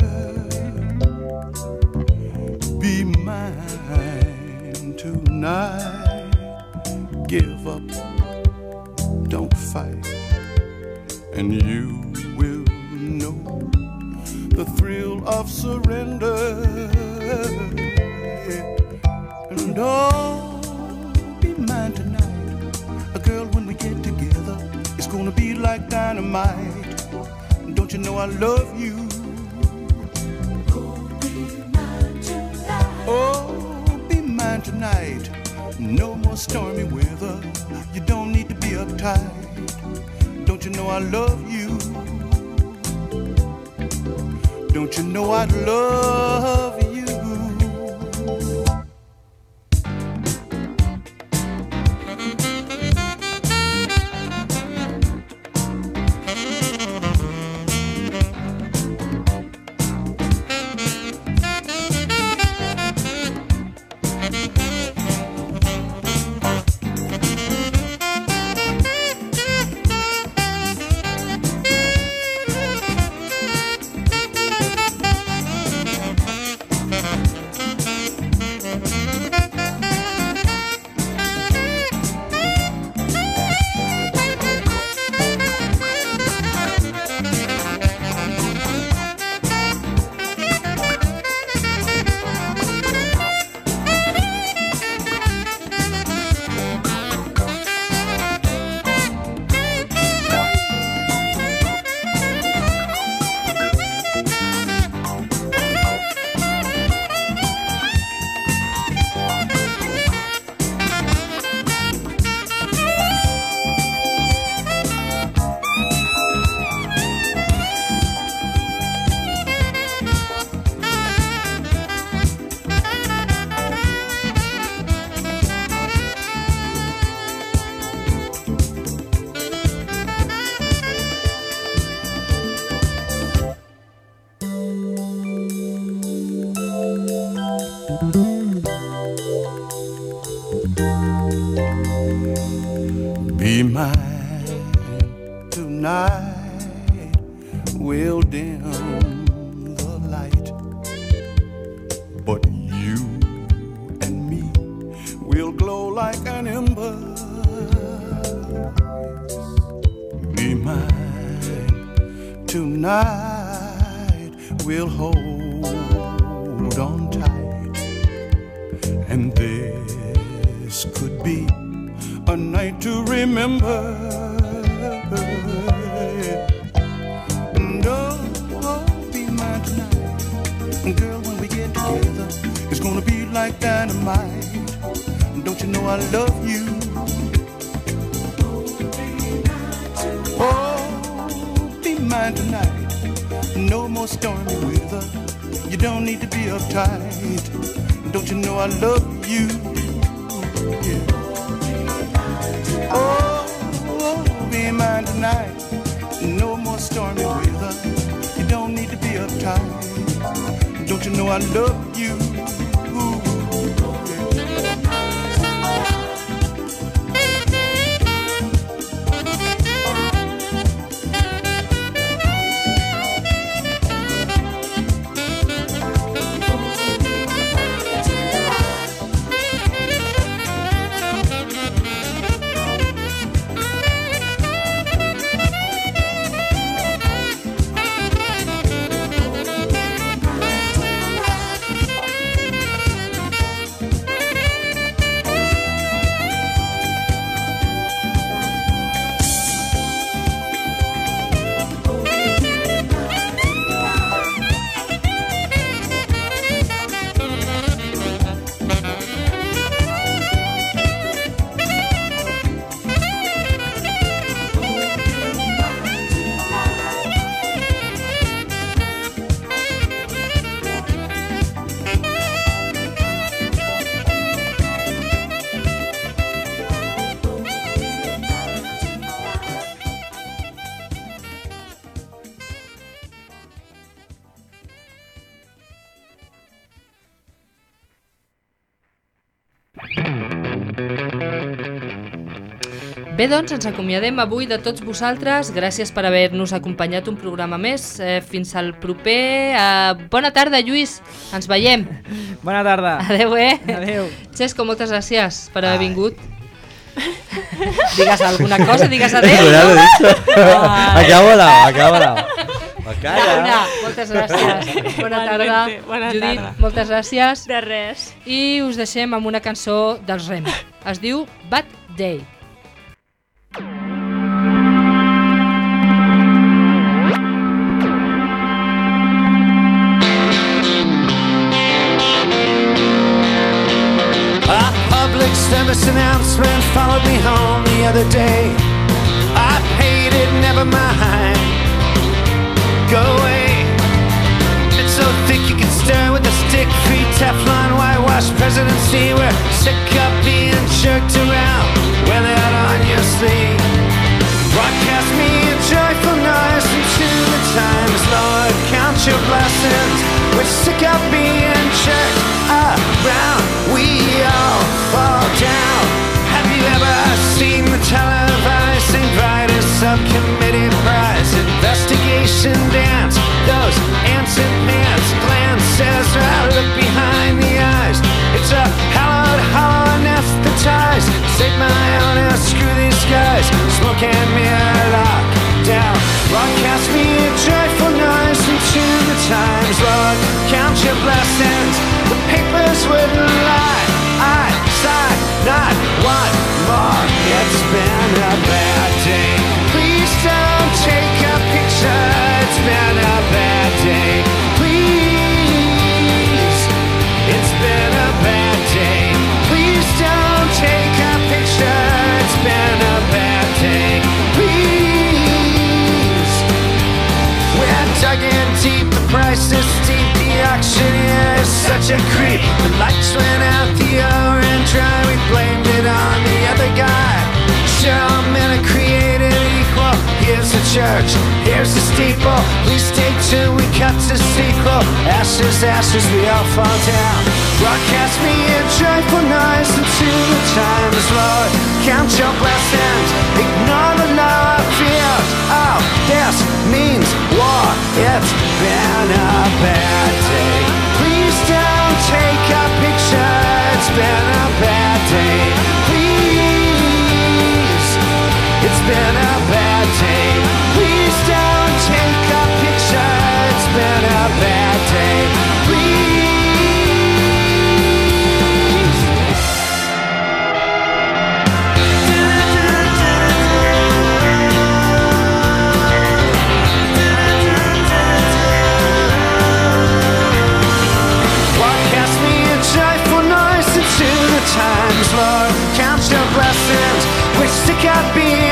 Be mine tonight, give up, don't fight, and you will know the thrill of surrender. And oh, be mine tonight, a girl, when we get together, it's gonna be like dynamite. Don't you know I love you? man tonight. No more stormy weather. You don't need to be uptight. Don't you know I love you? Don't you know I love you? Be mine tonight, we'll dim the light, but you and me will glow like an ember. Be mine tonight, we'll hold on tight, and this could be a night to remember. And oh, be mine tonight, girl, when we get together, it's gonna be like dynamite. Don't you know I love you? Oh, be mine tonight, no more stormy weather. You don't need to be uptight. Don't you know I love you? Yeah. Oh, oh, be mine tonight. No more stormy weather. You don't need to be uptight. Don't you know I love you? Ooh, Bé, doncs, ens acomiadem avui de tots vosaltres. Gràcies per haver-nos acompanyat un programa més. Eh, fins al proper. Eh, bona tarda, Lluís. Ens veiem. Bona tarda. Adéu, eh? Adéu. Xesco, moltes gràcies per haver vingut. Digues alguna cosa, digues adéu. Ya lo he dicho. Aquí ha volado, aquí ha volado. Ana, moltes gràcies. Bona tarda. Bona Judit, tarda. moltes gràcies. De res. I us deixem amb una cançó dels Rem. Es diu Bad Day. I public service announcement followed me home the other day. I paid it, never mind. Go away. It's so thick you can stir with a stick. Free Teflon, whitewash presidency. We're sick of being jerked around. Wear that on your sleeve. Broadcast me a joyful noise into the times, Lord. Count your blessings. We're sick of being jerked around. We all fall down. Have you ever seen the televised Saint Vitus Subcommittee Prize investigation dance? Those ants and pants glances right look behind the eyes. It's a hallowed, hollow anesthetized. Save my honor, screw these guys. Smoke and mirror lock down. Broadcast me a joyful noise into the times, Lord. Count your blessings. The papers wouldn't lie. I sigh not one more. It's been a bad day. Please don't take a picture. It's been a bad day. Please. It's been a bad day. Please don't take a picture. It's been a bad day. Please. We're dug in deep. The price is steep. The auctioneer is such a creep. The lights went out. The orange dry. We blamed it on the other guy. Sure, all men are created equal. Here's the church, here's the steeple. Please stay tuned, we cut to sequel. Ashes, ashes, we all fall down. Broadcast me a joyful noise into the times, Lord. Count your blessings, ignore the law of fear. Oh, this means war. It's been a bad day. Please don't take a picture. It's been a bad day. Please. It's been a bad day. Please don't take a picture. It's been a bad day. Please. Broadcast me a joyful noise into the times, Lord. Count your blessings. We're sick of being